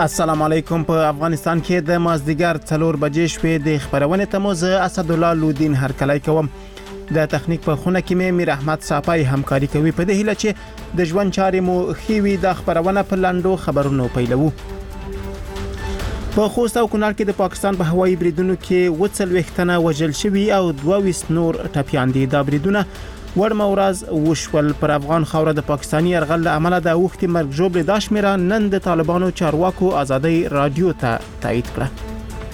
السلام علیکم. په افغانستان کې د مازدیګر 4 بجې شوې د خبرونه تموز اسد الله لودین هرکلای کوم. د تخنیک په خونه کې میر احمد صافای همکاري کوي. په دې هیله چې د ژوند چارې مو خېوي د خبرونه په لاندو خبرونو پیلوو. په خوست او کونړ کې د پاکستان په هوایي بریدونو کې 40 تنه وژل شوي او 22 نور ټپيان دي. دا بریدونه ورمه ورځ وشول. پر افغان خاوره د پاکستاني يرغل عمله د وختي مرګ جوړ د شمیره نن د طالبانو چارواکو ازادي رادیو ته تایید کړه.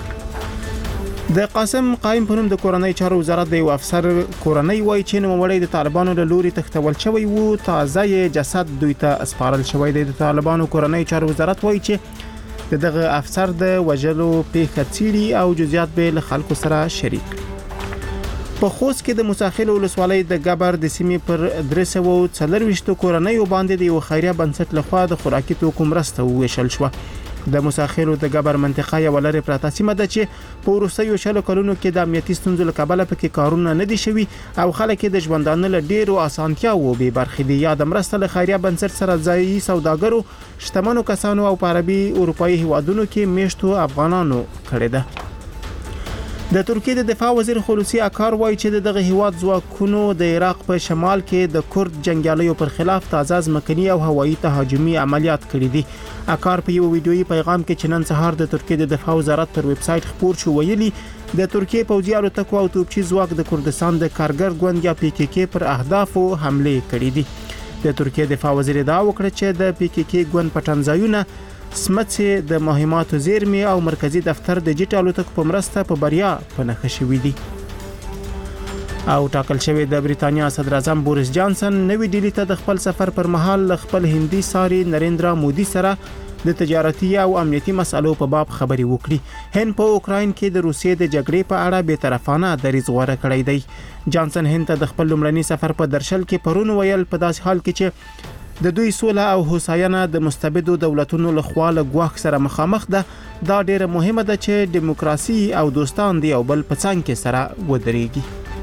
د قاسم قائم په نوم د کورنۍ چارو وزارت د یو افسر کورنۍ وایي چې نوموړی د طالبانو له لوري تختول شوی وو. تازه جسد دوی ته اسپارل شوی دی. د طالبانو کورنۍ چارو وزارت وایي چې دغه افسر د وژلو پیښه څیړي او جزئیات به له خلکو سره شریک. په خوست کې د مساخیل ولسوالۍ د ګبر د سیمې پر 340 کورنۍ باندې د یو خیریه بنسټ لخوا د خوراکي توکو مرسته وویشل شو. د مساخیل د ګبر منطقه یو لري پراته سیمه ده چې په وروستیو شلو کلونو کې د امنیتي ستونزو له کبله پکې کارونه نه دي شوي او خلک د ژوندانه له ډیرو اسانتیاوو به برخې دي. یا د مرسته له خیریه بنسټ سره ځایي سوداګرو، شتمنو کسانو او په عربي اروپایي هیوادونو کې میشتو افغانانو کړې ده. د ترکیه د دفاع وزیر خلوصي اکار وایي چې دغه هیواد ځواکونو د عراق په شمال کې د کورد جنگیالیو پر خلاف تازه ځمکني او هوایي تهاجمي عملیات کړي دي. اکار په یو ویډیويي پیغام کې چې نن سهار د ترکیه د دفاع وزارت پر ویب سټ خبر شو ویلي د ترکیه پوځي الوتکو او توپچي ځواک د کردستان د کارګر ګوند یا PKK پر اهدافو حمله کړې دي. د ترکیه دفاع وزیر دا وکړه چې د PKK ګوند پټنځایونه سمڅې د مهماتو زیرمې او مرکزی دفتر د ډیجیټل الوتکو په مرسته په بریا په نښه شوې دي. او ټاکل شوی د بریتانیا صدر اعظم بوریس جانسن نوې ډیلی ته د خپل سفر پر مهال خپل هندي ساري نریندرا مودي سره د تجارتي او امنیتي مسالو په باب خبري وکړي. هند په اوکراین کې د روسیې د جګړې په اړه به طرفانه دریځ غوړه کړی دی. جانسن هند ته د خپل لومړني سفر په درشل کې پرون ویل په داسې حال کې چې د دوی سوله او هوساینه د مستبدو دولتونو له خوا له ګواښ سره مخامخ ده. دا ډیره مهمه ده چې دیموکراسي او دوستان دی او بل په څنګ کې سره ودرېږي.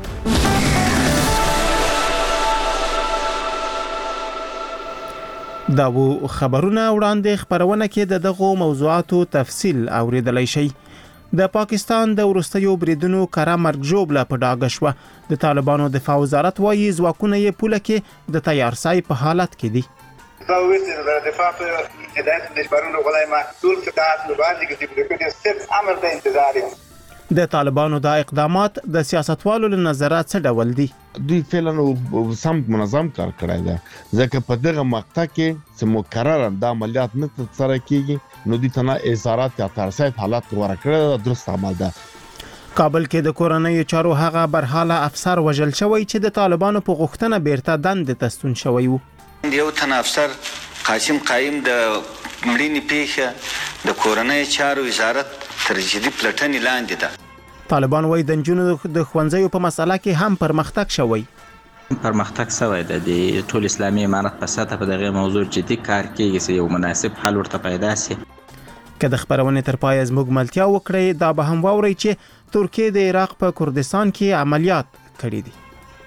دا وو خبرونه وړاندې خبرونه کې دغه موضوعاتو تفصیل اوریدلای شي. د پاکستان د ورستیو بریدونو کړه مرګ جوړه په ډاګه شو. د طالبانو دفاع وزارت وایي ځواکونه یې پوله کې د تیارسای په حالت کې دي. دفاع په هدایت د خبرونو غوړای محصول کتاب لوبادي کې د صرف امر د انتظار. د طالبانو د اقدامات د سیاستوالو له نظره څه ډول دي؟ دوی فعلا سم منظم کار کړی دی ځکه په دغه مقطع کې چې مکرر د عملیات نه ترسره کیږي نو د تنا اظهارات یا ترسایت حالات ورکړه درست عمل ده. کابل کې د کورنۍ چارو هغه برحاله افسر وژل شوی چې د طالبانو په غوښتنه بیرته دند تستون شوی وو. یو تن افسر قاسم قائم د مړینې پیښه د کورنۍ چارو وزارت تر جدي پلټنې لاندې ده. طالبان وایي د جنونو د خوندزیو په مسله کې هم پرمختګ شوی. پرمختګ شوی د ټول اسلامي امارت په سطح په دغه موضوع جدي کار کیږي چې یو مناسب حل ورته پیدا شي. که د خبرونه تر پای زموږ ملتیا وکړي دا به هم واوري چې ترکیه د عراق په کردستان کې عملیات کړي دي.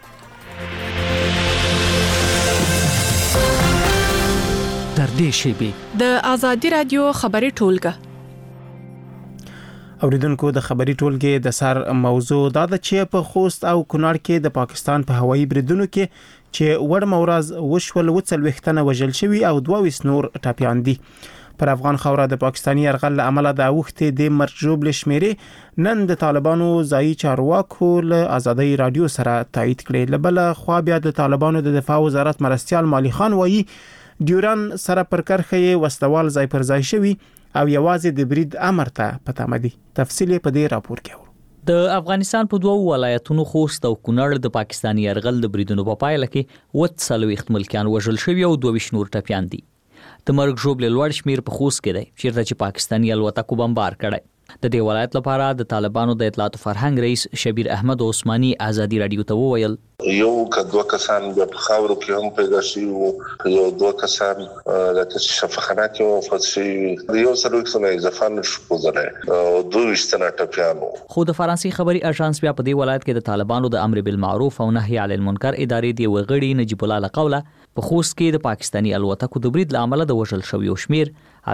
تر دې شیبې د آزادي رادیو خبري ټولګه اوریدونکو د خبري ټولګې د سر موضوع دا ده چې په خوست او کونړ کې د پاکستان په هوایي بریدونو کې چې ورمه ورځ وشول 40 تنه وژل شوي او 22 نور ټپيان دي. پر افغان خاوره د پاکستاني يرغل عمله د وختي د مرګ جوړ شمیره نن د طالبانو ځایي چارواکو له ازادي رادیو سره تایید کړي. لبل خو بیا د طالبانو د دفاع وزارت مرستيال مالی خان وایي ډیورن سره پر کرخه وسوال ځای پر ځای شوی او یوازې د برید امر ته پته مدي. تفصیل په دې راپور کې ورو. د افغانستان په دوه ولایتونو خوست او کونړ د پاکستاني يرغل د بریدونو په پایله کې 40 ملکیان وژل شوي او 22 نور ټپيان دي. د مرګ جوړ لوړ شمیر په خوست کې دی چیرته چې پاکستاني الوتکو بمبار کړي. د دې ولایت لپاره د طالبانو د اطلاعات او فرهنګ رئیس شبیر احمد عثماني ازادي رادیو ته وویل یو کدو کسان په خاورو کې هم پیدا شي او یو دوه کسان د شفاخانه کې وفات شي یو سره څنګه اضافه نشو کوله او دوه وشتنه ټپیانو. خو د فرانسې خبري اژانس بیا په دې ولایت کې د طالبانو د امر بالمعروف او نهي عن المنکر ادارې دی وغړي نجیب الله لقوله په خوست کې د پاکستاني الوتکو د برید لامل د وژل شویو شمیر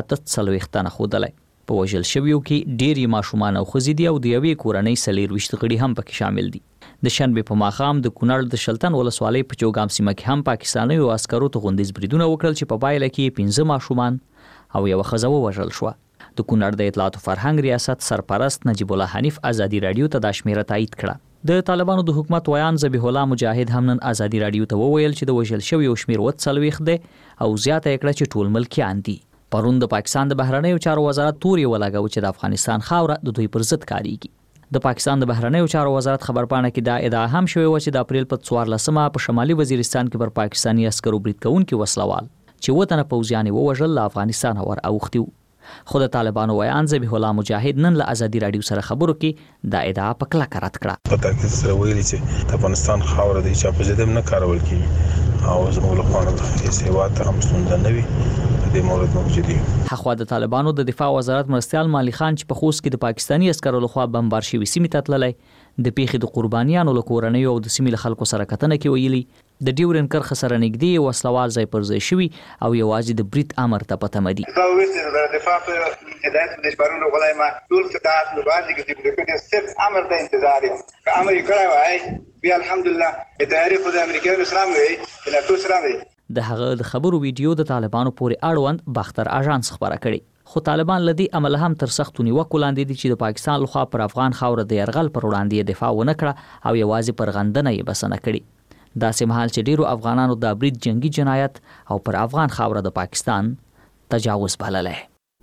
48 تنه خودلای. په وژل شویو کې ډېری ماشومان او ښځې دي او د یوې کورنۍ 24 غړي هم پکې شامل دي. د شنبې په ماښام د کونړ د شلتن ولسوالۍ په چوغام سیمه کې هم پاکستاني او عسکرو ته غونډیز بریدونه وکړل چې په پایله کې 15 ماشومان او یو ښځه ووژل شو. د کونړ د اطلاعات او فرهنګ ریاست سرپرست نجیب الله حنیف ازادي رادیو ته د شمیره تایید کړه. د طالبانو د حکومت ویان ذبیح الله مجاهد هم نن ازادي رادیو ته وویل چې د وژل شویو شمیر 40 دی او زیاته کړه چې ټول ملکیان دي. پرون د پاکستان د بهرنیو چارو وزارت توري ولګاو چې د افغانستان خاوره د دوی پر ضد کاریږي. د پاکستان د بهرنیو چارو وزارت خبرپاڼه کې دا ادعا هم شوې و چې د اپریل په 14مه په شمالي وزیرستان کې پر پاکستاني عسکرو برید کوونکي وسلوال چې وطن پوځیان ووژل له افغانستان ور اوختي. خو د طالبانو ویان ذبیح الله مجاهد نن له ازادي رادیو سره خبرو کې دا ادعا په کلکه رد کړه. په تاکید سره ویلي چې د افغانستان خاوره د چا په ضد نه کارول کیږي او زموږ لپاره د سیوات هم ستونزه نه وي. د مورد موجودي خو د طالبانو د دفاع وزارت مرستيال مالی خان چې په خوست کې د پاکستاني عسکرو لخوا بمبار شوی سیمې ته تللی د پیښې د قربانیانو له کورنیو او د سیمې له خلکو سره کتنه کې ویلي د ډیورن کرخه سره نږدې وسلوال ځای پر ځای شوی او یوازې د برید امر ته پته مدي. د دفاع په هدایت د نشبارونو غوړای ما ټول قطاعات له باندې کې د صرف امر ته انتظار یم. که امر یې کړی وای بیا الحمدلله تیاری خو د امریکایانو سره وي د ناتو سره وي. د هغه د خبرو ویډیو د طالبانو پورې اړوند باختر اژانس خبره کړي. خو طالبان لدی عمل هم تر سختو نیوکو لاندې دي چې د پاکستان لخوا پر افغان خاوره د يرغل پر وړاندې دفاع ونه کړه او یوازې پر غندنه یې بسنه کړي. داسې مهال چې ډیرو افغانانو د برید جنگي جنایت او پر افغان خاوره د پاکستان تجاوز بللی.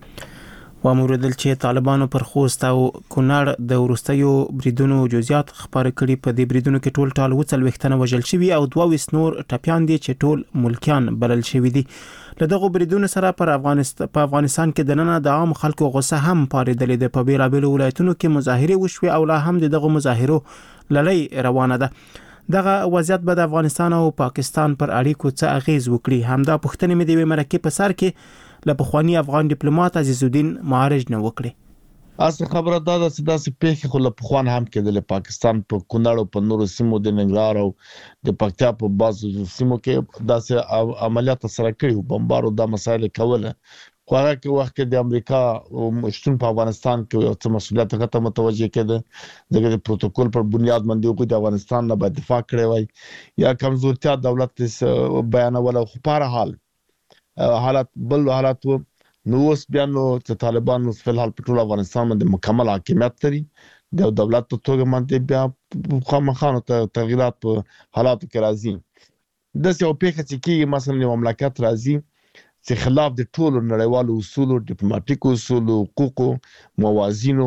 واموردل چې طالبانو پر خوست او کونړ د ورستیو بریدونو جزئیات خبر کړي. په دې بریدونو کې ټول ټال وڅل وختنه وژل شوی او 22 نور ټپیان دي چې ټول ملکیان بلل شوی دي. له دغه بریدونو سره په افغانستان کې د نن د عام خلکو غوسه هم پارېدلې ده. په بیلابېلو ولایتونو کې مظاهره وشوي او لا هم دغه مظاهرو لړۍ روانه ده. دغه وضعیت به د افغانستان او پاکستان پر اړیکو څه اغیز وکړي. همدا پوښتنې مې د وی مرکه په سر کې له پخوانی افغان ډیپلوماټ عزیز الدین معارج نه وکړي. اصل خبره دا ده چې داسې پیښې خو له پخوان هم کېدل. پاکستان په کونړ او په نورو سیمو د ننګرهار او د پکتیا په بعضو سیمو کې داسې عملیات سره کړي بمبارو د مسایل کوله. خو هغه کې وخت کې د امریکا شتون په افغانستان کې یو څه مسؤلیت غته متوجه کېده. دغه پروتوکول پر بنیاد باندې کوم د افغانستان نه باید دفاع کړی وای یا کمزورتیا دولت بیانول. خو په هر حال حالات بل حالات نو اوس بیا نو چې طالبانو په الحال په ټول افغانستان باندې مکمل حاکمیت لري. د دولت په توګه باندې بیا خامخانو ته تغیرات په حالاتو کې راځي. د څه او پیښه چې کیږي مثلا د مملکت راځي چې خلاف د ټولو نړیوالو اصولو ډیپلوماټیکو اصولو حقوقو موازینو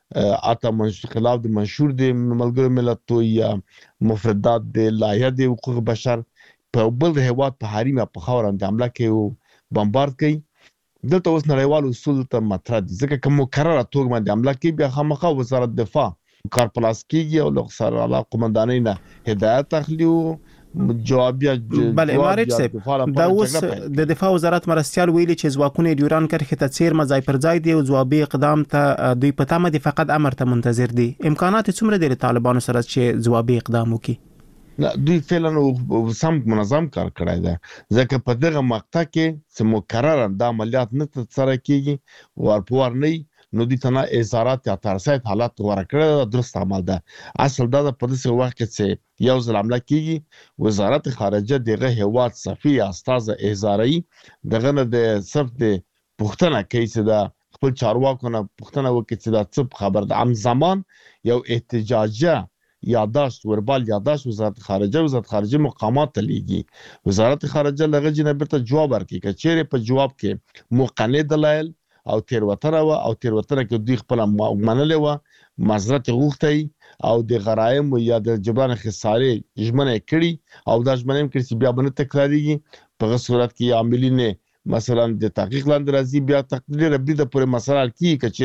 اته خلاف د منشور د ملګرو ملتونو یا مفردات د لایحه د حقوق بشر په بل هیواد په حریم په خاور باندې حمله کوي بمبارد کوي. دلته اوس نړیوال اصول ته مطرح دي ځکه کوم مکرره توګه باندې حمله کوي بیا خامخا وزارت دفاع کار پلاس کیږي او له سره اعلی قومندانۍ نه هدایت اخلي او جوابیه. بله مارج صاحب دا اوس د دفاع وزارت مرستيال ویلي چې ځواکونه ډیوران کرښې ته څیر مزای پر ځای دی او ځوابي اقدام ته دوی په تمه دي فقط امر ته منتظر دي. امکانات څومره دي طالبانو سره چې ځوابي اقدام وکړي؟ نه دوی فعلا سم منظم کار کړی دی ځکه په دغه مقطع کې چې مکرره د عملیات نه ترسره کیږي ورپور نه نو دي تنه اظهارات یا ترسایت حالات ورکړه درست عمل ده. اصل دا په داسې وخت کې چې یو ځل حمله کیږي وزارت خارجه دغه هیواد صفي استاد اظهاري دغه نه د صرف د پښتنه کوي چې دا خپل چارواکو نه پښتنه وکړي چې دا څه خبر ده. ام زمان یو احتجاجه یاداشت وربال یاداشت وزارت خارجه مقامات ته لیږي. وزارت خارجه لغه جنبه ته جواب ورکړي چې چیرې په جواب کې مقنع دلایل او تیروتنه او تیروتنه کې دوی خپل منلې و معذرت غوښتي او د غرایم یا د جبران خسارې ژمنه کړي او دا ژمنه کړي چې بیا باندې تکراریږي. په صورت کې عاملین مثلا د تحقیق لاندې راځي بیا تقدیر ربي د پوره مسله کې کچېره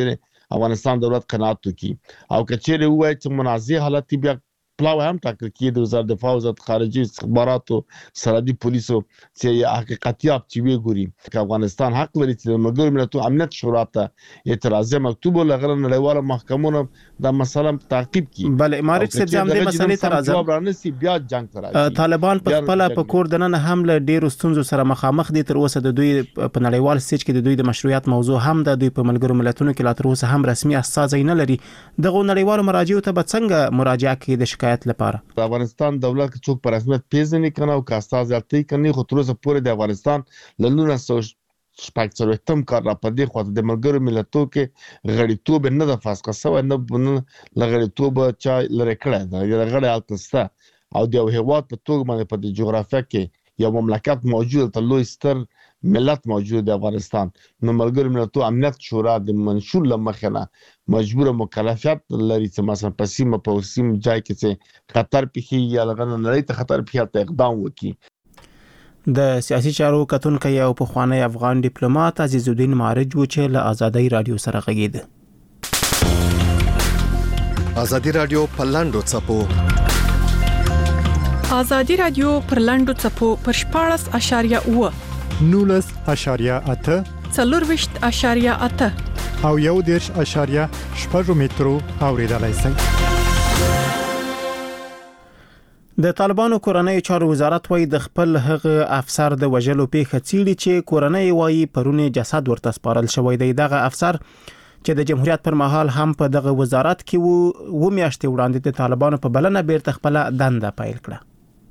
افغانستان دولت قناعت وکړي او کچېره وای چې منازع حالت بیا پلاو هم ټاکل کېږي د وزارت دفاع وزارت خارجي استخباراتو سرحدي پولیسو چې حقیقتياب چې وی ګوري چې افغانستان حق لري چې د ملګرو ملتونو امنیت شورا ته اعتراضي مکتوب لغره نړیواله محکمو د مسله تعقیب کړي. بل امارات صاحب جام د مسلې تر ازه بیا جنگ تر طالبان په خپل په کور دننه هم له ډیرو ستونزو سره مخامخ دي. تر اوسه د دوی په نړیوال سټیج کې د دوی د مشروعیت موضوع هم د دوی په ملګرو ملتونو کې لا تر اوسه هم رسمي اساس نه لري. دغه نړیوالو مراجعو ته به څنګه مراجعه کوي د شکایت لپاره؟ د افغانستان دولت چې څوک په رسمیت پیژني کنه او کاستاز ځلتي کني خو تر اوسه پورې د افغانستان له 1948 کال را پدې خو د ملګرو ملتونو کې غړیتوب نه د فاسقه سو نه لغړیتوب چا لری کړه دا غړی التستا او د هیواد په توګه باندې په جغرافیه کې یو مملکت موجود ته لوی ستر ملت موجود د افغانستان نو ملګرو ملتونو امنیت شورا د منشور لمخنه مجبور مکلفیت لري چې مثلا په سیمه ځای کې چې خطر پیخي یا لغنه نړۍ ته خطر پیخي ته اقدام وکړي. د سیاسي چارو کتونکو یو پخوانی افغان ډیپلوماټ عزیز الدین مارج و چې له آزادۍ رادیو سره غږیده. آزادۍ رادیو په لاندو چپو آزادۍ رادیو پر لاندو چپو پر 14.9 19.8 40.8 او 1.8 مترو اوریدلای شئ. د طالبانو کورنۍ چارو وزارت وایي د خپل هغه افسر د وژلو پیښه څیړي چې کورنۍ وایي پرونه جسد ورته سپارل شوی دی. دغه افسر چې د جمهوریت پر مهال هم په دغه وزارت کې و میاشتې وړاندې د طالبانو په بلنه بیرته خپل دنده پیل کړه.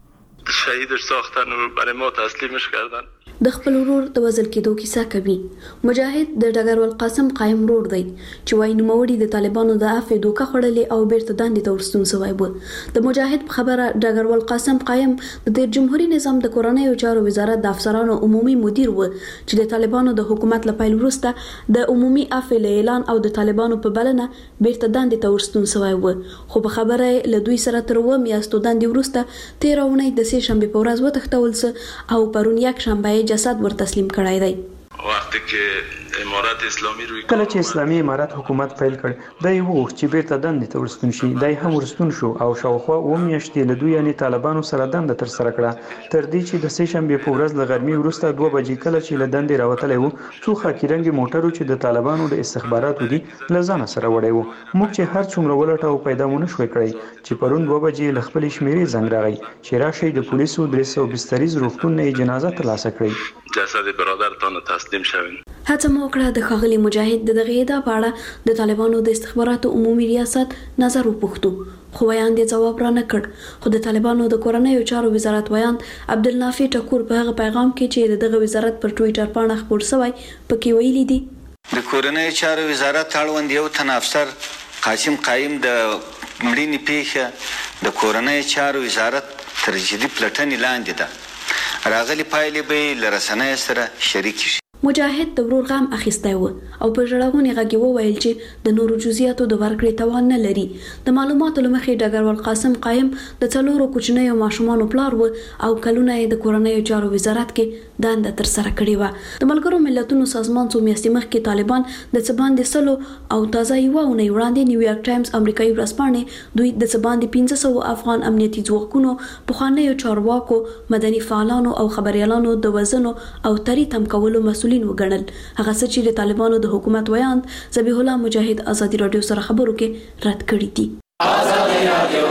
شهیدش ساختن و برای ما تسلیمش کردن. د خپل ورور د وژل کېدو کیسه کوي. مجاهد د ډګروال قاسم قائم ورور دی چې وايي نوموړي د طالبانو د عفو دوکه خړلې او بیرته داندې ته ورستون شوی و. د مجاهد په خبره ډګروال قاسم قائم د جمهوریت نظام د کورنۍ چارو وزارت د افسرانو عمومي مدیر و چې د طالبانو د حکومت له پیل وروسته د عمومي عفو اعلان او د طالبانو په بلنه بیرته داندې ته ورستون شوی و. خو په خبره له دوی سره تر و میاشتو داندې وروسته 13 اونۍ د سه شنبه په ورځ وتښتول او پرون یک شنبه جسد ور تسلیم کړای دی. وقتی که امارت اسلامی روی کله چې اسلامي امارت حکومت پیل کړ دای وو چې بیرته دندې ته ورستون شي دای هم ورستون شو او شاوخوا و میاشتې له دوی یعنی طالبانو سره دنده تر سره کړه تر دې چې د سه شنبه په ورځ له غرمې وروسته 2 بجې کله چې له دندې راوتلې وو څو خاکرنګ موټرو چې د طالبانو د استخباراتو دي لزان سره وړي وو موږ چې هر څومره ولټاو پیدا مونږ شوي کړی چې پرون 2 بجې له خپل شمیرې زنګ راغی چې راشي د پولیسو 320 روغتون نه جنازه ترلاسه کړي جسد برادرتان تسلیم شوین. هڅه مو وکړه د خاغلی مجاهد د دغه ادعا په اړه د طالبانو د استخباراتو عمومي ریاست نظر وپوښتو خو ویان دې جواب را نه کړ. خو د طالبانو د کورنۍ چارو وزارت ویان عبدالنافع ټکور په هغه پیغام کې چې دغه وزارت پر ټوئیټر باندې خبر شوی پکې ویلي دي د کورنۍ چارو وزارت اړوند یو تن افسر قاسم قائم د مړینې پیښه د کورنۍ چارو وزارت تر جدي پلټنې لاندې ده. راغلي پایلې به لرسنۍ سره شریک شي. مجاهد د ورور غم اخیستی و او په ژړغونې غږ وویل چې د نورو جزئیاتو د ورکړې توان نه لري. د معلوماتو لمخې ډګروال قاسم قائم د 4 کوچنیو ماشومانو پلار و او کلونه د کورنۍ چارو وزارت کې دنده تر سره کړې و. د ملګرو ملتونو سازمان څو میاشتې مخکې طالبان د څباندې سلو او تازه یو اونۍ وړاندې نیویارک ټایمز امریکایي ورځپاڼې دوی د څباندې 500 افغان امنیتي ځواکونو پخوانیو چارواکو مدني فعالانو او خبريالانو د وزنو او تری تم کولو مسؤلین وګڼل. هغه څه چې د طالبانو د حکومت ویان ذبیح الله مجاهد آزادي رادیو سره خبرو کې رد کړی دي. آزادي رادیو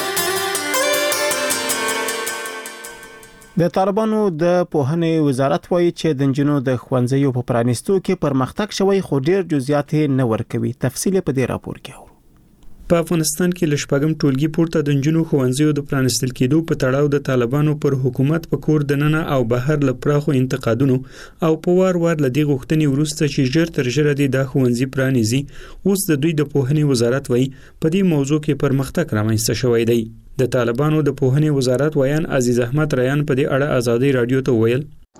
د طالبانو د پوهنې وزارت وایي چې د انجینو د ښوونځیو په پرانیستو کې پرمختګ شوی خو ډیر جزئیات نه ورکوي. تفصیل په دې راپور کې اورو. په افغانستان کې لشپږم ټولګي پورته د انجینو ښوونځیو د پرانستل کېدو په تړاو د طالبانو پر حکومت په کور دننه او بهر له پراخو انتقادونو او په وار لدی غوښتنې وروسته چې ژر تر ژره د ښوونځي پرانیزي اوس د دوی د پوهنې وزارت وایي په دې موضوع کې پرمختګ رامنځته شوی دی. د طالبانو د پوهنې وزارت ویان عزیز احمد ریان په دې اړه آزادي رادیو ته ویل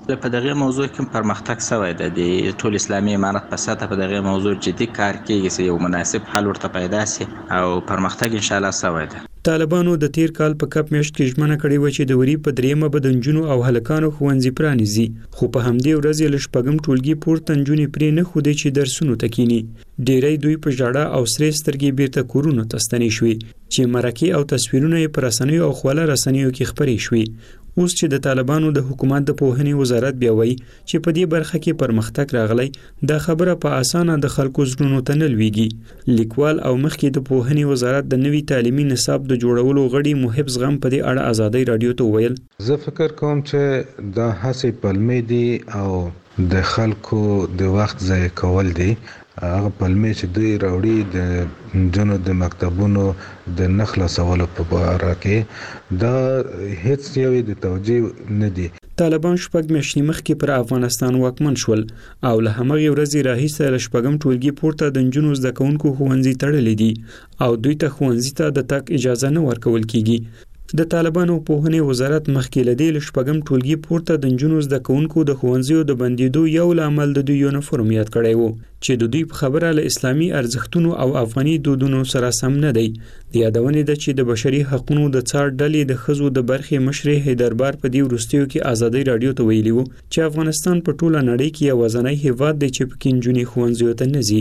په دغه موضوع کې پرمختګ شوی دی. د ټول اسلامي امارت په سطح په دغه موضوع جدي کار کیږي چې یو مناسب حل ورته پیدا شي او پرمختګ ان شاء الله شوی دی. طالبانو د تیر کال په کپ میاشت کې ژمنه کړې و چې د وری په دریمه به د نجونو او هلکانو ښوونځي پرانیزي، خو په همدې ورځ له شپږم ټولګي پورته نجونې پرې نه ښودې چې درسونو ته کینی. ډېری دوی په ژړا او سرې سترګې بیرته کورونو ته ستنې شوې چې مرکې او تصویرونه یې په رسنیو او خواله رسنیو کې خپرې شوې. اوس چې د طالبانو د حکومت د پوهنې وزارت بیا وایي چې په دې برخه کې پرمختګ راغلی، دا خبره په اسانه د خلکو زړونو ته نه لویږي. لیکوال او مخکې د پوهنې وزارت د نوي تعلیمي نصاب د جوړولو غړي محب زغم په دې اړه ازادي رادیو ته ویل: زه فکر کوم چې دا هڅې پلمې دي او د خلکو د وخت ضایع کول دي. هغه پلمې چې دوی راوړي د جنو د مکتبونو د نخلاصولو په اړه کې دا هیڅ یو د توجیه نه دي. طالبان شپږ میاشتې مخکې پر افغانستان واکمن شول او له همغې ورځې راهیسې له شپږم ټولګي پورته د نجونو زده کوونکو ښوونځي تړلي دي او دوی ته ښوونځي ته د تګ اجازه نه ورکول کیږي. د طالبانو پوهنې وزارت مخکې له دې له شپږم ټولګي پورته د نجونو زده کوونکو د ښوونځیو د بندېدو یو لامل د دوی یونیفورم یاد کړی و چې د دوی په خبره له اسلامي ارزښتونو او افغاني دودونو سره سم نه دی. د یادونې ده چې د بشري حقوقو د څار ډلې د ښځو د برخې مشرې حیدربار په دې وروستیو کې ازادي رادیو ته ویلي وو چې افغانستان په ټوله نړۍ کې یوازینی هیواد دی چې پکې نجونې ښوونځیو ته نه ځي.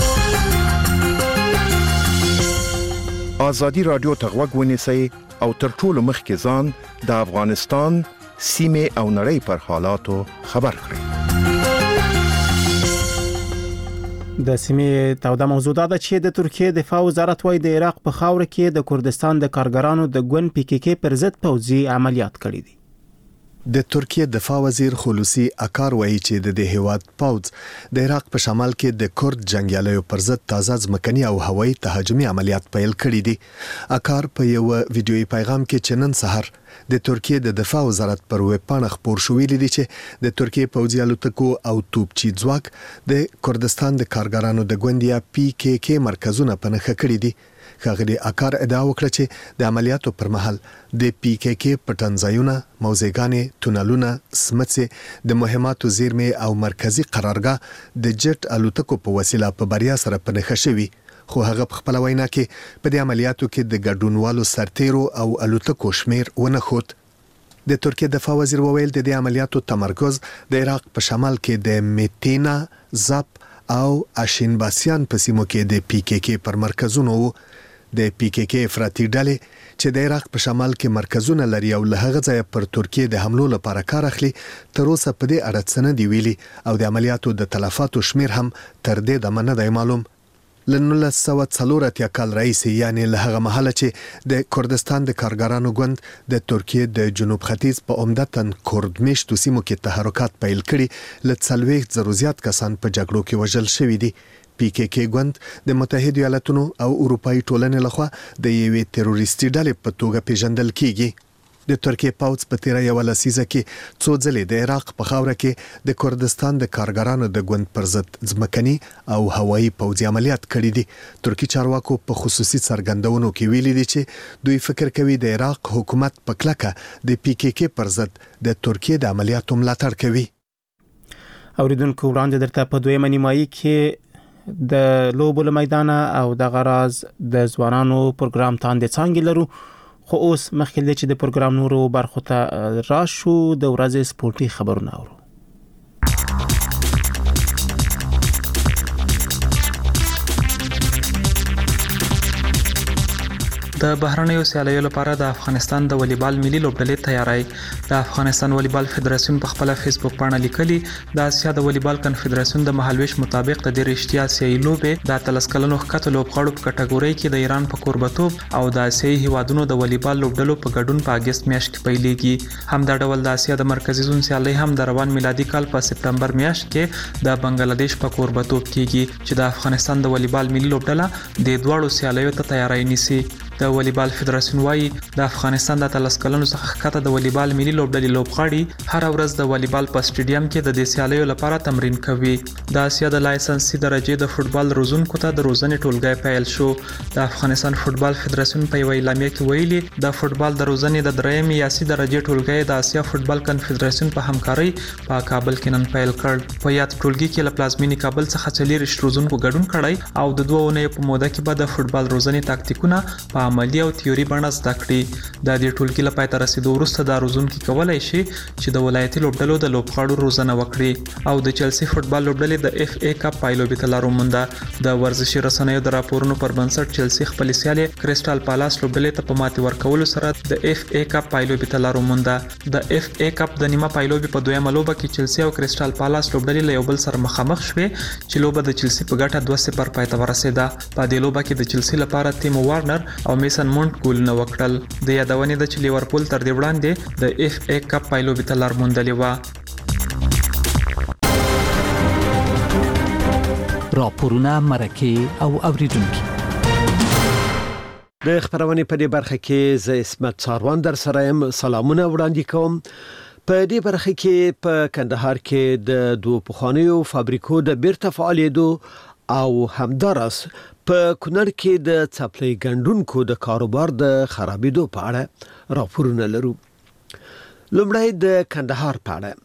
ازادي رادیو ته غوږ ونیسئ او تر ټولو مخکې ځان د افغانستان سیمې او نړۍ پر حالاتو خبر کړئ. د سیمې توده موضوع ده چې د ترکیه دفاع وزارت وايي د عراق په خاور کې د کردستان د کارګرانو د ګوند PKK پر ضد پوځي عملیات کړي دي. د ترکیه دفاع وزیر خلوصي اکار وایي چې د دې هیواد پوځ د عراق په شمال کې د کرد جنگیالیو پر ضد تازه ځمکني او هوایي تهاجمي عملیات پیل کړي دي. اکار په یو ویډیويي پیغام کې چې نن سحر د ترکیه د دفاع وزارت پر ویب پاڼه خپور شوې دي چې د ترکیه پوځي الوتکو او توپچي ځواک د کردستان د کارګرانو د ګوند یا PKK مرکزونه په نښه کړي دي. ښاغلي اکار ادعا وکړه چې د عملیاتو پر مهال د PKK پټنځایونه، موزیګانې، تونلونه، سمڅې، د مهماتو زیرمې او مرکزی قرارګاه د جټ الوتکو په وسیله په بریا سره په نښه شوي. خو هغه په خپل وینا کې په دې عملیاتو کې د ګډونوالو سرتیرو او الوتکو شمیر ونه ښود. د ترکیه دفاع وزیر وویل د دې عملیاتو تمرکز د عراق په شمال کې د میتینا، زاپ او اشینباسیان په سیمو کې د PKK پر مرکزونو وو. د PKK افراطي ډلې چې د عراق په شمال کې مرکزونه لري او له هغه ځایه پر ترکیه د حملو لپاره کار اخلي، تر اوسه په دې اړه څه نه دی ویلي او د عملیاتو د تلفاتو شمیر هم تر دې دمه نه دی معلوم. له 1940 کال راهیسې یعنی له هغه مهاله چې د کردستان د کارګرانو ګوند د ترکیه د جنوب ختیځ په عمدتاً کورد میشتو سیمو کې تحرکات پیل کړي، له 40,000 زیات کسان په جګړو کې وژل شوي دي. PKK ګوند د متحده ایالاتونو او اروپאי ټولنې لخوا د یوې تروریستي ډلې په توګه پیژندل کیږي. د ترکیه پوځ په تیره یو لسیزه کې څو ځلې د عراق په خاوره کې د کردستان د کارګرانو د ګوند پر ضد ځمکني او هوایي پوځي عملیات کړي دي. ترکی چارواکو په خصوصي څرګندونو کې ویلي دي چې دوی فکر کوي د عراق حکومت په کلکه د PKK پر ضد د ترکیه د عملیاتو ملاتړ کوي. اوریدونکو وړاندې درته په دویمه نیمایي کې د لوبو له میدان او د غراز د ځوانانو پروګرام تاندې څنګه لرو، خو اوس مخکې چې د پروګرام نورو برخو ته راشو د ورځې سپورتي خبرونه اورو. د بهرنیو سیالیو لپاره د افغانستان د والیبال ملي لوبډلې تیاری. د افغانستان والیبال فدراسیون په خپل فیسبوک باندې لیکلي د اسیا د والیبال کنفدراسیون د مهالویش مطابق د دې رښتیا آسیایي لوبې د 13 کلنو ښکته لوبغاړو په کټګوري کې د ایران په کوربتوب او د اسیایي هیوادونو د والیبال لوبډلو په ګډون په اگست میاشت کې پیلېږي. همدا ډول د اسیا د مرکزي زون سیالي هم د روان میلادي کال په سپتمبر میاشت کې د بنگلاديش په کوربتوب کېږي چې د افغانستان د والیبال ملي لوبډله د دوړو سیالیو ته تیاری نیسي. د والیبال فدراسیون وایي د افغانستان د 13 کلونو څخه ښکته د والیبال ملي لوبډلې لوبغاړي هر ورځ د والیبال په سټیډیم کې د دې سیالیو لپاره تمرین کوي. د اسیا د لایسنسي درجه د فوتبال روزونکو ته د روزنې ټولګی پیل شو. د افغانستان فوتبال فدراسیون په یوه اعلامیه کې ویلي د فوتبال د روزنې د درېیم یاسي درجه ټولګی د اسیا فوتبال کنفدراسیون په همکارۍ په کابل کې نن پیل کړ. په یاد ټولګي کې له پلازمینې کابل څخه 40 روزونکو ګډون کړی او د 2 اونیو په موده کې به د فوتبال روزنې تاکتیکونه په عملی او تیوري بڼه زده کړي. د دې ټولګي لپاره تر رسیدو وروسته د روزونکو کولای شي چې د ولایتي لوبډلو د لوبغاړو روزنه وکړي او د چلسي فوتبال لوبډلې د اف ای کپ پایلوبي ته لار ومونده. د ورزشي رسنیو د راپورونو پر بنسټ چلسي خپل سیالي کریسټال پالاس لوبډلې ته په ماتې ورکولو سره د اف ای کپ پایلوبي ته لار ومونده. د اف ای کپ د نیمه پایلوبي په دویمه لوبه کې چلسي او کریسټال پالاس لوبډلې له یو بل سره مخامخ شوې چې لوبه د چلسي په ګټه 2-0 پای ته ورسېده. په دې لوبه کې د چلسي لپاره تیم وارنر او میسن مونټ ګولونه وکړل. د یادونې د چې لیورپول تر دې وړاندې د اف ای کپ پایلوبي ته لار موندلې و. راپورونه مرکه او اوریدونکو د خبرونې په دې برخه کې زه اسمت څاروان در سره يم. سلامونه وړاندې کوم. په دې برخه کې په کندهار کې د 2 پخوانیو فابریکو د بیرته فعالیدو او همدارس په کونړ کې د څپلۍ ګڼډونکو د کاروبار د خرابېدو په اړه راپورونه لرو. لومړی د کندهار په اړه.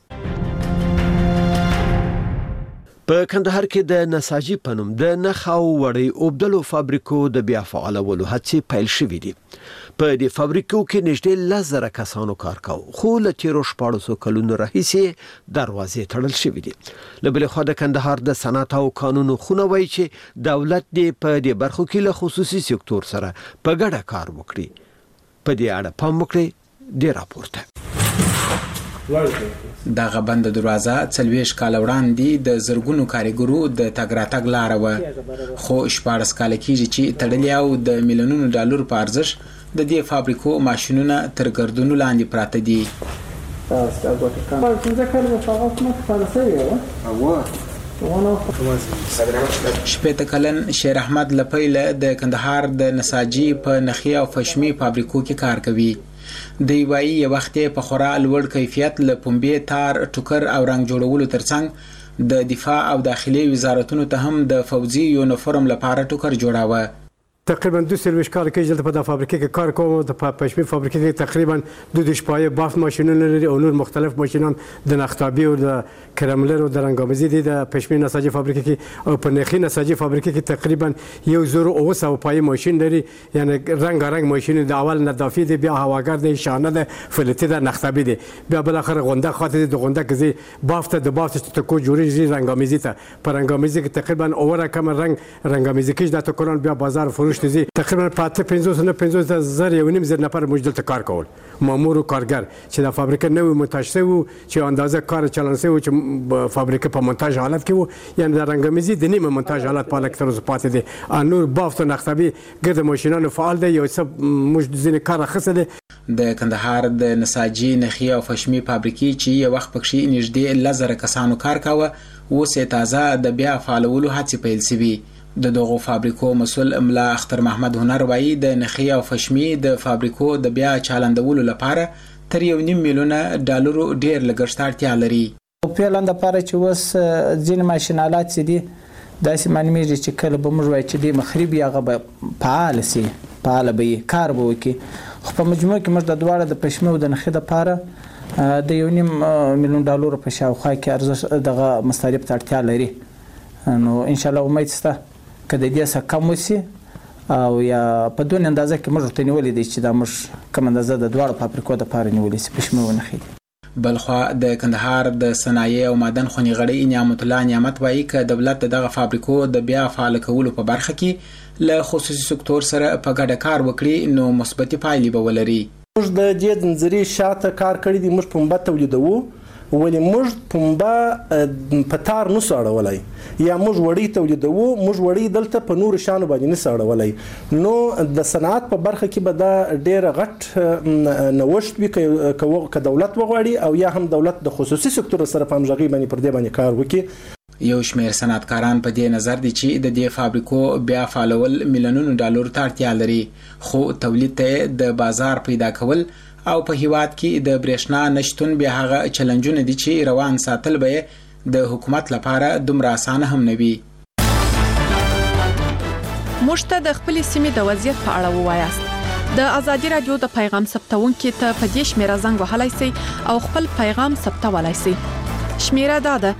په کندهار کې د نساجي پنوم د نخاو وړي اوبدلو فابریکو د بیا فعالولو هڅې پیل شوې دي. په دې فابریکو کې نږدې 10,000 کسانو کار کاوه خو له تیرو 14 کلونو راهیسې دروازې تړل شوې دي. له بلې خوا د کندهار د صنعت او قانونو خونه وایي چې دولت دې په دې برخو کې له خصوصي سکتور سره په ګډه کار وکړي. په دې اړه پام وکړئ د راپورته. دغه بند دروازه 40 کال وړاندې د زرګونو کارګرو د تګ راتګ لار و خو 14 کال کېږي چې تړلې او د میلیونونو ډالر په ارزښت د دې فابریکو ماشينونه تر ګردونو لاندې پراته دي. شپېته کلن شیر احمد لپیله د کندهار د نساجي په نخي او فشمي فابریکو کې کار کوي. د وایي یو وخت په خورا لوړ کیفیت له پنبې تار ټوکر او رنګ جوړولو ترڅنګ د دفاع او داخلي وزارتونو ته هم د فوزي یونیفورم لپاره ټوکر جوړاوه. تقریبا 2 کال کې چې په د فابریکې کې کار کوم د پښمن فابریکې کې تقریبا 2 شپایه بافت ماشينونه لري او نور مختلف ماشينان د نختابي او د کراملر او د رنګامزي دي د پښمن نساجي فابریکې کې او په نخي نساجي فابریکې کې تقریبا 1,000 پای ماشين لري یعنی رنګ ماشين د اول نظافي دي بیا هواګر دي شانه ده فلټي ده نختابي دي بیا بل اخر غونډه خاطر د غونډه کې بافت د بافت ته کو جوړي رنګامزي ته پر رنګامزي کې تقریبا اوره کم رنګامزي کې د تکران بیا بازار فروش تقریبا 550,000 یو نیم زر نفر موجود ته کار کول مامور او کارګر چې د فابریکې نوې مونتاژ شوی چې اندازه کار چلن شوی چې فابریکې په مونتاژ حالت کې وو یعنی د رنګمیزي د نیمه مونتاژ حالت په الکتروز پاتې دي نور بافت نختبي ګرد ماشينانو فعال دي یو څه موږ ځینې کار خسته دي. د کندهار د نساجي نخي او فشمي فابریکې چې یو وخت پکې نږدې 10,000 کسانو کار کاوه اوس تازه د بیا فعالولو هڅې پیل شوي. د دغو فابریکو مسول ملا اختر محمد هنر وایي د نخي او فشمي د فابریکو د بیا چالندولو لپاره تر 1.5 میلیون ډالر ډیر لګښت اړتیا لري. په لاندې لپاره چې وس ځین ماشينالات دي داسې معنی چې کله به موږ وایو چې د مخربي هغه فعال سي فعال به کار به وکي خو په مجموع کې موږ د دواړه د پښمو د نخي لپاره د 1.5 میلیون ډالر په شاوخوا کې ارزښت دغه مصارف ته اړتیا لري. نو ان شاء الله امید سته کله دې څه کم وسی او یا په دون اندازه کې موږ ته نیولې دي چې دا موږ کوم اندازه د دواړو فابریکو د پاره نیولې سي پښمنونه خېدي. بلخوا د کندهار د صنایع او معدن خونی غړي نعمت الله نعمت وایي ک دولت دغه فابریکو د بیا فعال کولو په برخه کې له خصوصي سکتور سره په ګډه کار وکړي نو مثبت پایلې به ولري. موږ د دې نظریې شاته کار کړی دي موږ پنبه تولیدوو ولې موږ پنبه په تار نه ساړولای یا موږ وړي تولیدوو موږ وړي دلته په نور شانو باندې نه ساړولای نو د صنعت په برخه کې به دا ډېر غټ نوښت وي ک دولت وغواړي او یا هم دولت د خصوصي سکتور سره په همغږي باندې پر دې باندې کار وکړي. یو شمېر صنعتکاران په دې نظر دي چې د دې فابریکو بیا فعالول میلیونونو ډالر ته اړتیا لري، خو تولید ته د بازار پیدا کول او په هیواد کې د برېښنا نشتون بیا هغه چلنجونه دي چې روان ساتل به د حکومت لپاره دومره اسانه هم نه وي. موږ ته د خپل سیمې د وضعیت په اړه ووایاست. د ازادي رادیو د پیغام ثبتونکو ته په دې شمیره زنګ وهلای شئ او خپل پیغام ثبتولای شئ. شمیره دا ده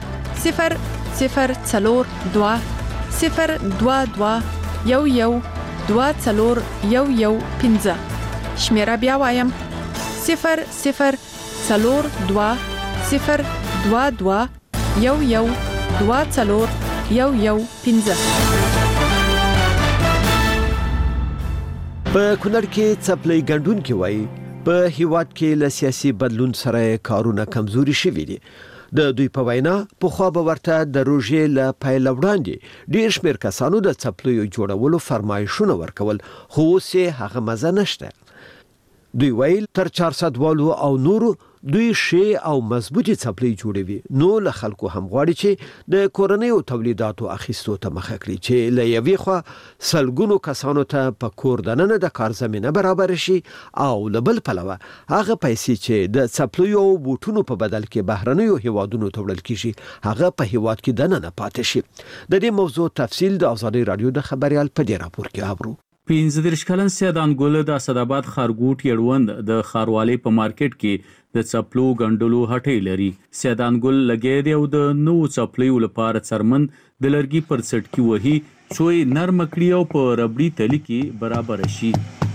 00422 022112415. شمیره بیا وایم 00422112415. په کونړ کې څپلۍ ګڼډونکي وایي په هیواد کې له سیاسي بدلون سره کارونه کمزوري شوي دي. د دوی په وینا پخوا به ورته د روژې له پیل وړاندې ډېر شمېر کسانو د څپلیو جوړولو فرمایشونه ورکول، خو اوس یې هغه مزه نشته. دوی ویل تر 400 والو او نورو دوی شی او مضبوطی څپلۍ جوړوي، نو له خلکو هم غواړي چې د کورنیو تولیداتو اخیستو ته مخه کړي چې له یوې خوا سلګونو کسانو ته په کور دننه د کار زمینه برابر شي او له بل پلوه هغه پیسې چې د څپلیو او بوټونو په بدل کې بهرنیو هیوادونو ته وړل کیږي هغه په هیواد کې دننه پاتې شي. د دې موضوع تفصیل د ازادي رادیو د خبريال په دې راپور کې اورو. 15 کلن سیدان ګل د اسداباد خارګوټ یړوند د خاروالۍ په مارکیټ کې د څپلو ګڼډلو هټۍ لري. سیدان ګل لګې دی او د نو څپلیو لپاره څرمن د لرګي پر سټ کې وهي څو نرم کړي او په ربړي تلي کې برابر شي.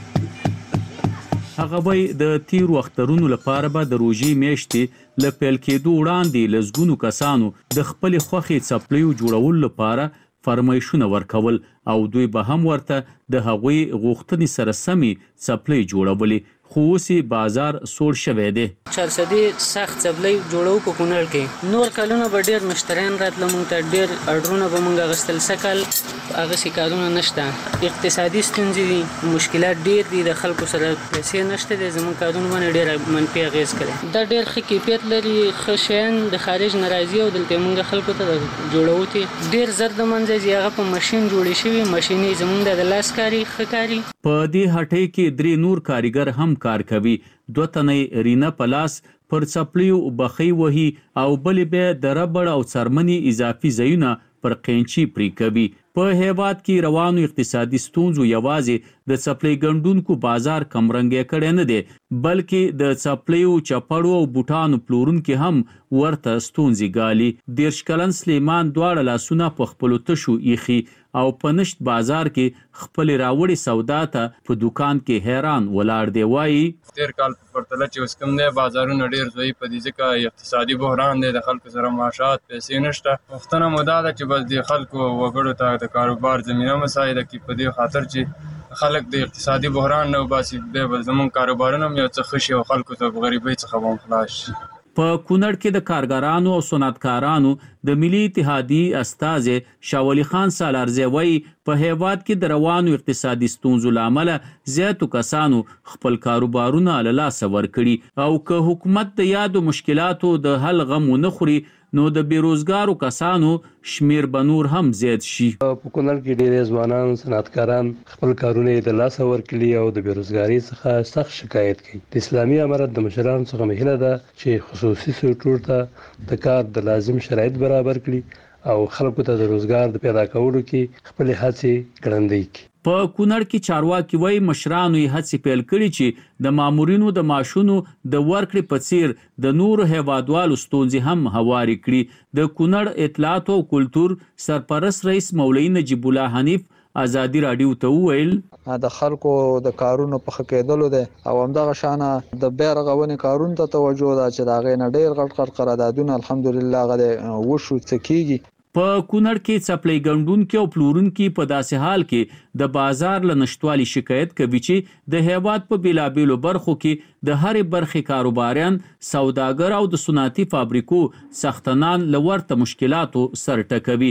هغه وای د تیر وخترونو لپاره به د روژې میاشتې ل پیل کېدو وړاندې لزګونو کسانو د خپل خوخي څپلیو جوړول لپاره فرمایشونه ورکول او دوی به هم ورته د هغوی غوښتنې سره سمې څپلۍ جوړولې، خو اوس بازار سوړ شوی دی. 400 سخت څپلۍ جوړو په کونړ کې. نور کلونه به ډېر مشتریان راتله، موږ ته ډېر اډرونه به موږ اخیستل. سکل هغه کارونه نشته، اقتصادي ستونزې دي، مشکلات ډېر دي، د خلکو سره پیسې نشته دي، زموږ کارونه باندې ډېر منفي اغېز کوي. دا ډېر ښه کیفیت لري، ښه شیان د خارج نه راځي او دلته موږ خلکو ته جوړو ته ډېر زر د منځه ځي. هغه په ماشین جوړې شوي، ماشیني زموږ د لاس کاري ښه کاري. په دې هټۍ کې 3 نور کاریګر هم کار کوي. 2 تنه رینا پلاس پر څپلیو بخۍ وهي او بلې به د ربړ او څرمنې اضافي ځایونه پر قینچي پرې کوي. په هیواد کې روانو اقتصادي ستونزو یوازې د څپلۍ ګڼډونکو بازار کمرنګ کړي نه دي، بلکې د څپلیو چپړو او بوټانو پلورونکو هم ورته ستونزې ګالي. 13 کلن سلیمان دواړه لاسونه په خپل تشو ایخي او په نشت بازار کې خپل راوړي سودا ته په دکان کې حیران ولاړ دی. وایي 13 کال په پرتله چې اوس کوم دی بازارونه ډیر ځای په دې ځکه اقتصادي بحران دی، د خلکو سره معاشات پیسې نشته. وختونه مودا ده چې بس د خلکو وګړو ته د کاروبار زمينه مساعده کی په دې خاطر چې خلک د اقتصادي بحران نه وباسي، به زمون کاروبارونه یو څه خشي او خلکو ته غریبۍ څخه هم خلاص شي. په کونړ کې د کارګرانو او صنعتکارانو د ملي اتحادیې استازي شاولی خان سالارزی وایي په هیواد کې د روانو اقتصادي ستونزو لامل زیاتو کسانو خپل کاروبارونه له لاسه ورکړي او که حکومت د یادو مشکلاتو د حل غم ونه خوري نو د بیروزګارو کسانو شمیر به نور هم زیات شي. په کونړ کې ډېر ځوانان صنعتکاران خپل کارونه د لاسه ورکړي او د بیروزګارۍ څخه سخت شکایت کوي. د اسلامي امارت د مشرانو څخه مهله ده چې خصوصي سکتور ته د کار د لازم شرایط برابر کړي او خلکو ته د روزګار د پیدا کولو کې خپل هڅې ګړندۍ کړي. په کونړ کې چارواکي وایي مشرانو یې هڅې پیل کړي چې د مامورینو د معاشونو د ورکړې په څیر د نورو هیوادوالو ستونزې هم هوارې کړي. د کونړ اطلاعات او کلتور سرپرست رئیس مولوي نجیب الله حنیف ازادي رادیو ته وویل د خلکو د کارونو په خکېدلو ده او همدغه شانه د بیرغونې کارونو ته توجه ده چې دا غي نه ډېر غټ قراردادونه الحمدلله غده وشو څکیږي. په کونړ کې څپلۍ ګڼډونکي او پلورونکي په داسې حال کې د بازار له نشټوالي شکایت کوي چې د هیواد په بیلابیلو برخو کې د هرې برخې کاروباریان، سوداګر او د صنعتي فابریکو سختنان له ورته مشکلاتو سر ټکوي.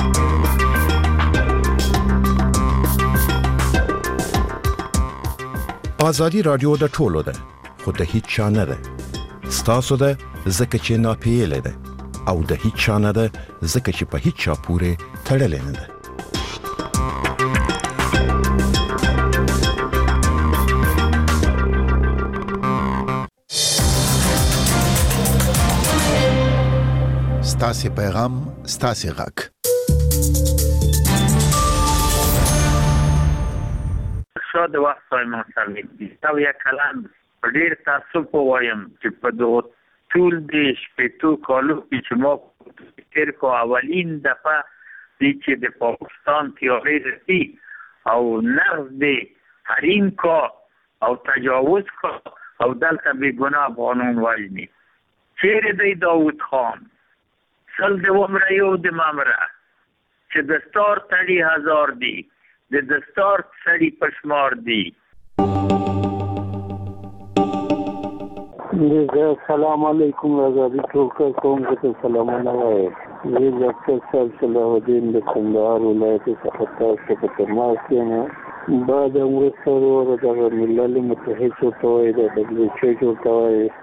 ازادي رادیو د ټولو ده، خو د هیڅ چا نه ده. ستاسو ده ځکه چې ناپیېلې ده. او د هیڅ چا نه ده ځکه چې په هیڅ چا پورې تړلې نه ده. ستاسو پیغام ستاسو غږ. شاده وخت ما سره دي او یا کلام ډیر تاسو وایم چې په دوه ټول د شپږ کالو چې ما تیر کو اولین دفعه چې د پاکستان تیاری رسی او نقض د حریم کا او تجاوز کا او دلته به ګناه قانون وایي چیرې دی داوود خان سل د عمره یو د مامره چې دستار تړي هزار دی د دستار سړي پشمار دی. السلام علیکم آزادی ټول کوم ته سلامونه وایم. زه ډاکټر صلاح الدین د کندهار ولایت څخه تاسو ته تماس یم. بعد امر سره د ملل متحد ته د WHO ته